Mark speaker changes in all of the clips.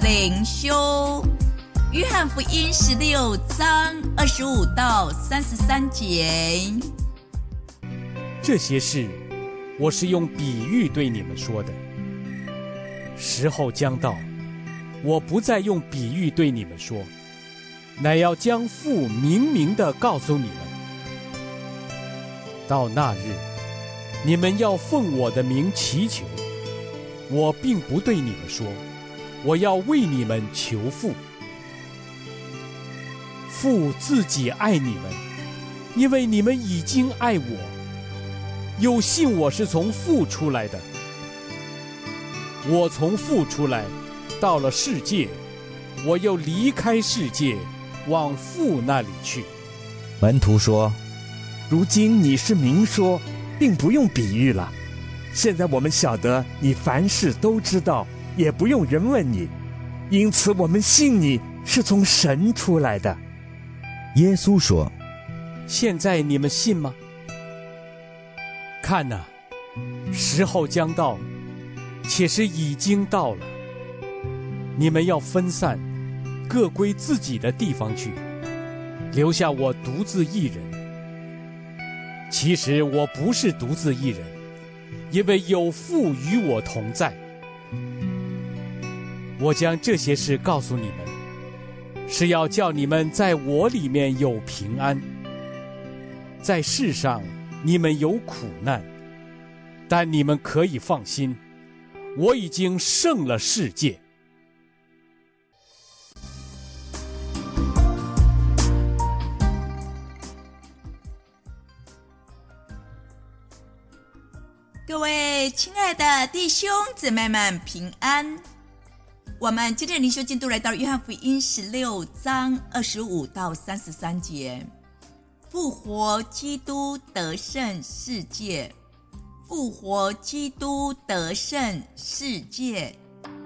Speaker 1: 灵修。约翰福音16章25到33节。
Speaker 2: 这些事我是用比喻对你们说的，时候将到，我不再用比喻对你们说，乃要将父明明地告诉你们。到那日，你们要奉我的名祈求，我并不对你们说，我要为你们求父。父自己爱你们，因为你们已经爱我，又信我是从父出来的。我从父出来，到了世界，我又离开世界，往父那里去。
Speaker 3: 门徒说：
Speaker 4: 如今你是明说，并不用比喻了。现在我们晓得你凡事都知道，也不用人问你，因此我们信你是从神出来的。
Speaker 3: 耶稣说：
Speaker 2: 现在你们信吗？看哪，时候将到，且是已经到了。你们要分散，各归自己的地方去，留下我独自一人。其实我不是独自一人，因为有父与我同在。我将这些事告诉你们，是要叫你们在我里面有平安。在世上你们有苦难，但你们可以放心，我已经胜了世界。
Speaker 1: 各位亲爱的弟兄姊妹们平安。我们今天的灵修进度来到约翰福音16章25到33节。复活基督得胜世界，复活基督得胜世界。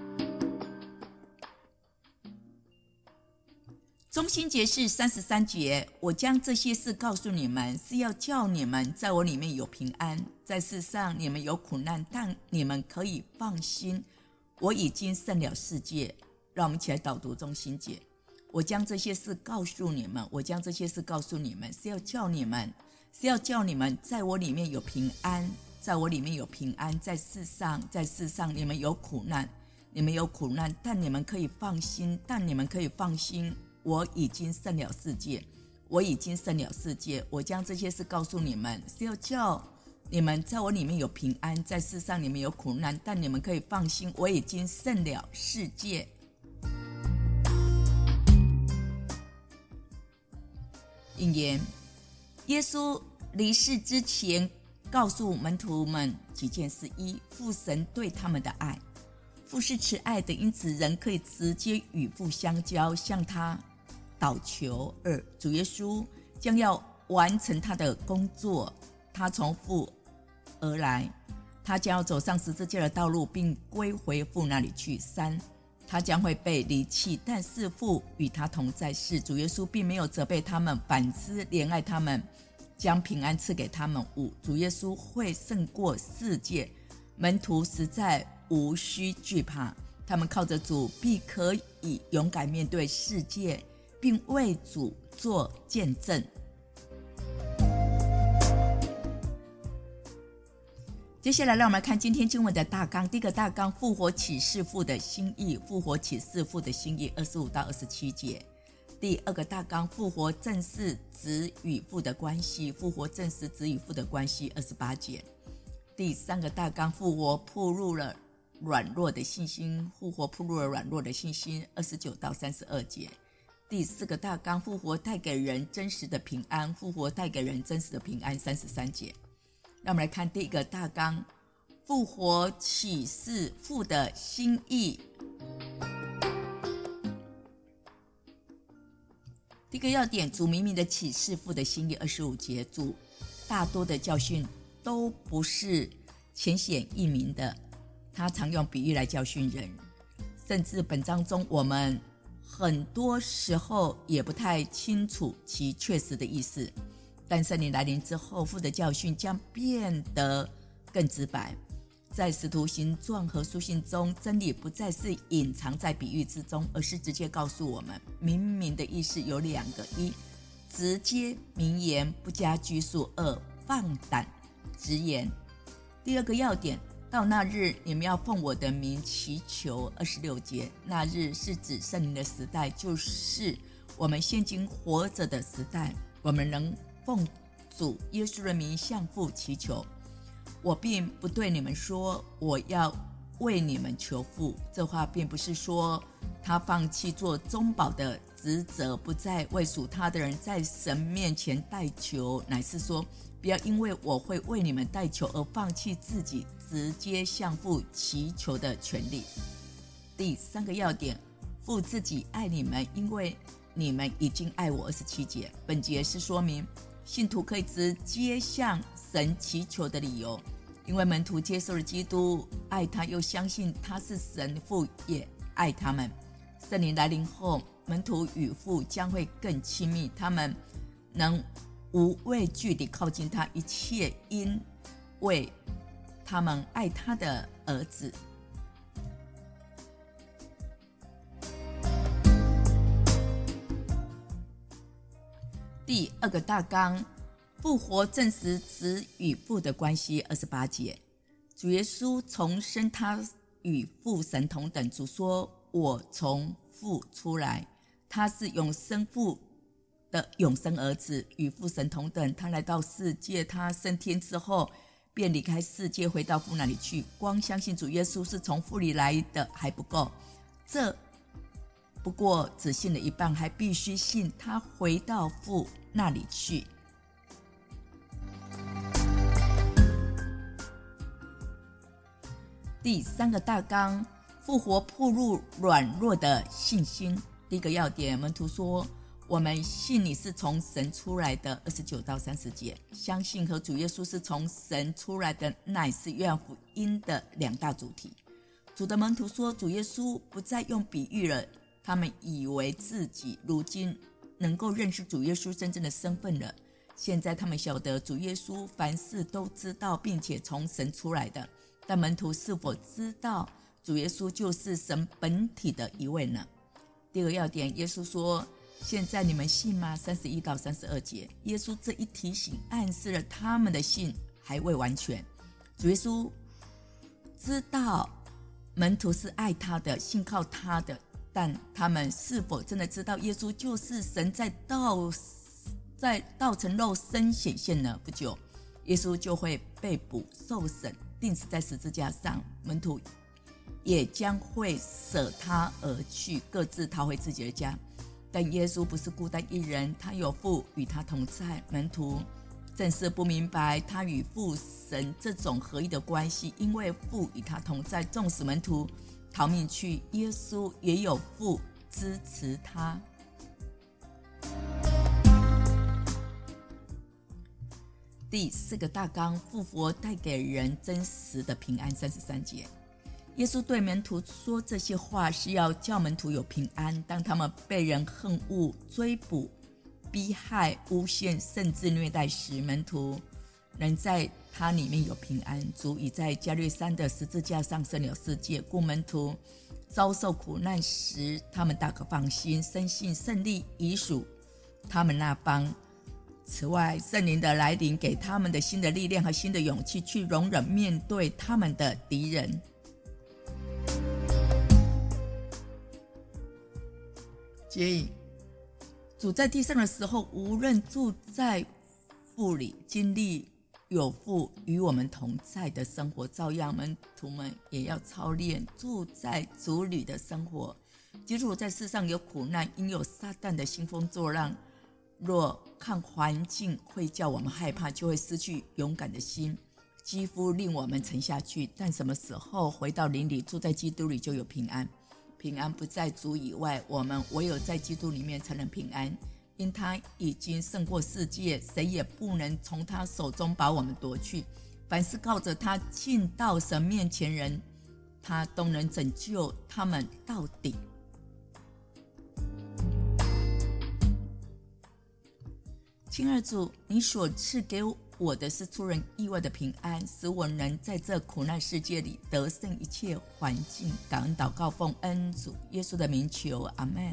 Speaker 1: 中心节是33节，我将这些事告诉你们，是要叫你们在我里面有平安。在世上你们有苦难，但你们可以放心，我已经胜了世界。让我们一起来导读中心节。我将这些事告诉你们，我将这些事告诉你们，是要叫你们在我里面有平安，在我里面有平安。在世上你们有苦难，但你们可以放心，我已经胜了世界，我将这些事告诉你们，是要叫你们在我里面有平安。在世上你们有苦难，但你们可以放心，我已经胜了世界。引言：耶稣离世之前告诉门徒们几件事：一、父神对他们的爱，父是慈爱的，因此人可以直接与父相交，向他祷求。二、主耶稣将要完成他的工作，他从父而来，他将要走上十字架的道路，并归回父那里去。三、他将会被离弃，但是父与他同在。四、主耶稣并没有责备他们，反之怜爱他们，将平安赐给他们。五、主耶稣会胜过世界，门徒实在无需惧怕，他们靠着主必可以勇敢面对世界，并为主做见证。接下来让我们来看今天经文的大纲。第一个大纲，复活启示父的心意，25到27节。第二个大纲，复活正是子与父的关系，28节。第三个大纲，复活暴露了软弱的信心，29到32节。第四个大纲，复活带给人真实的平安，33节。让我们来看第一个大纲，复活启示父的心意。第一个要点，主明明的启示父的心意，25节。主大多的教训都不是浅显易明的，他常用比喻来教训人，甚至本章中我们很多时候也不太清楚其确实的意思。但圣灵来临之后，父的教训将变得更直白。 在使徒行传和书信中，真理不再是隐藏在比喻之中，而是直接告诉我们。明明的意思有两个：一，直接明言，不加拘束；二，放胆直言。第二个要点，到那日你们要奉我的名祈求。26节，那日是指圣灵的时代，就是我们现今活着的时代。我们能奉主耶稣的名向父祈求。我并不对你们说我要为你们求父，这话并不是说他放弃做中保的职责，不再为属他的人在神面前代求，乃是说不要因为我会为你们代求而放弃自己直接向父祈求的权利。第三个要点，父自己爱你们，因为你们已经爱我。27节，本节是说明信徒可以直接向神祈求的理由，因为门徒接受了基督，爱他又相信他是神，父也爱他们。圣灵来临后，门徒与父将会更亲密，他们能无畏惧地靠近他，一切因为他们爱他的儿子。第二个大纲，复活证实子与父的关系。28节，主耶稣重申他与父神同等。主说，我从父出来，他是永生父的永生儿子，与父神同等。他来到世界，他升天之后便离开世界，回到父那里去。光相信主耶稣是从父里来的还不够，这不过只信了一半，还必须信他回到父那里去。第三个大纲，复活暴露软弱的信心。第一个要点，门徒说，我们信你是从神出来的。29到30节，相信和主耶稣是从神出来的，乃是约翰福音的两大主题。主的门徒说，主耶稣不再用比喻了，他们以为自己如今能够认识主耶稣真正的身份了。现在他们晓得主耶稣凡事都知道，并且从神出来的。但门徒是否知道主耶稣就是神本体的一位呢？第二个要点，耶稣说，现在你们信吗？31到32节，耶稣这一提醒暗示了他们的信还未完全。主耶稣知道门徒是爱他的，信靠他的，但他们是否真的知道耶稣就是神在道成肉身显现呢？不久，耶稣就会被捕、受审、钉死在十字架上，门徒也将会舍他而去，各自逃回自己的家。但耶稣不是孤单一人，他有父与他同在。门徒正是不明白他与父神这种合一的关系，因为父与他同在，纵使门徒逃命去，耶稣也有父支持他。第四个大纲，复活带给人真实的平安。33节，耶稣对门徒说这些话是要叫门徒有平安。当他们被人恨恶、追捕、逼害、诬陷，甚至虐待时，门徒能在他里面有平安。主已在加略山的十字架上胜了世界，故门徒遭受苦难时，他们大可放心，深信胜利已属他们那方。此外，圣灵的来临给他们的新的力量和新的勇气，去容忍面对他们的敌人。结语，主在地上的时候，无论住在父里，经历有父与我们同在的生活，照样门徒们也要操练住在主里的生活。基督在世上有苦难，因有撒旦的兴风作浪。若看环境会叫我们害怕，就会失去勇敢的心，几乎令我们沉下去。但什么时候回到灵里，住在基督里，就有平安。平安不在主以外，我们唯有在基督里面才能平安，因他已经胜过世界，谁也不能从他手中把我们夺去。凡是靠着他进到神面前人，他都能拯救他们到底。亲爱的主，你所赐给我的是出人意外的平安，使我能在这苦难世界里得胜一切环境。感恩祷告，奉恩主耶稣的名求，阿们。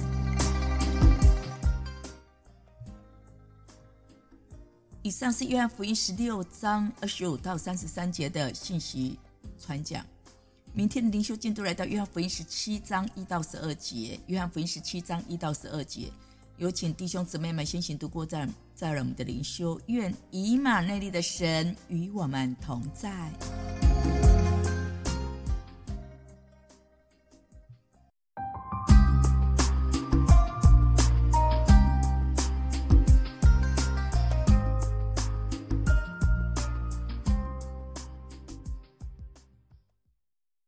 Speaker 1: 以上是约翰福音16章25到33节的信息传讲。明天的灵修进度来到约翰福音17章1到12节。约翰福音17章1到12节，有请弟兄姊妹们先行读过，再来我们的灵修。愿以马内利的神与我们同在。